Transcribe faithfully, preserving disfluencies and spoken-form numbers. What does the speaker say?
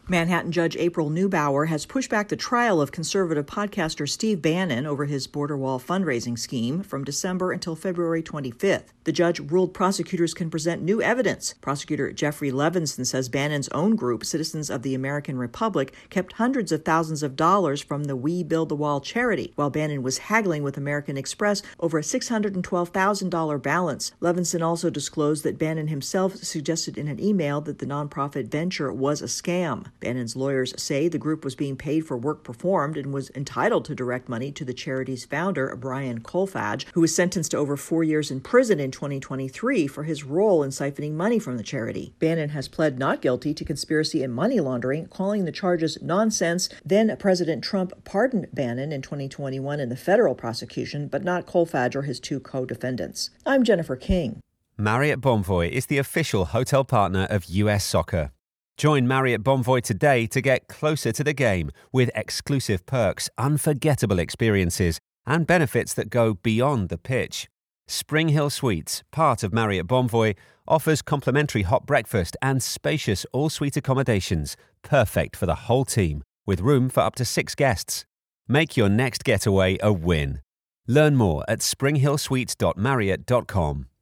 Manhattan Judge April Neubauer has pushed back the trial of conservative podcaster Steve Bannon over his border wall fundraising scheme from December until February twenty-fifth. The judge ruled prosecutors can present new evidence. Prosecutor Jeffrey Levinson says Bannon's own group, Citizens of the American Republic, kept hundreds of thousands of dollars from the We Build the Wall charity, while Bannon was haggling with American Express over a six hundred twelve thousand dollars balance. Levinson also disclosed that Bannon himself suggested in an email that the nonprofit venture was a scam. Bannon's lawyers say the group was being paid for work performed and was entitled to direct money to the charity's founder, Brian Kolfage, who was sentenced to over four years in prison in twenty twenty-three for his role in siphoning money from the charity. Bannon has pled not guilty to conspiracy and money laundering, calling the charges nonsense. Then President Trump pardoned Bannon in twenty twenty-one in the federal prosecution, but not Kolfage or his two co-defendants. I'm Jennifer King. Marriott Bonvoy is the official hotel partner of U S Soccer. Join Marriott Bonvoy today to get closer to the game with exclusive perks, unforgettable experiences, and benefits that go beyond the pitch. Spring Hill Suites, part of Marriott Bonvoy, offers complimentary hot breakfast and spacious all-suite accommodations, perfect for the whole team, with room for up to six guests. Make your next getaway a win. Learn more at spring hill suites dot marriott dot com.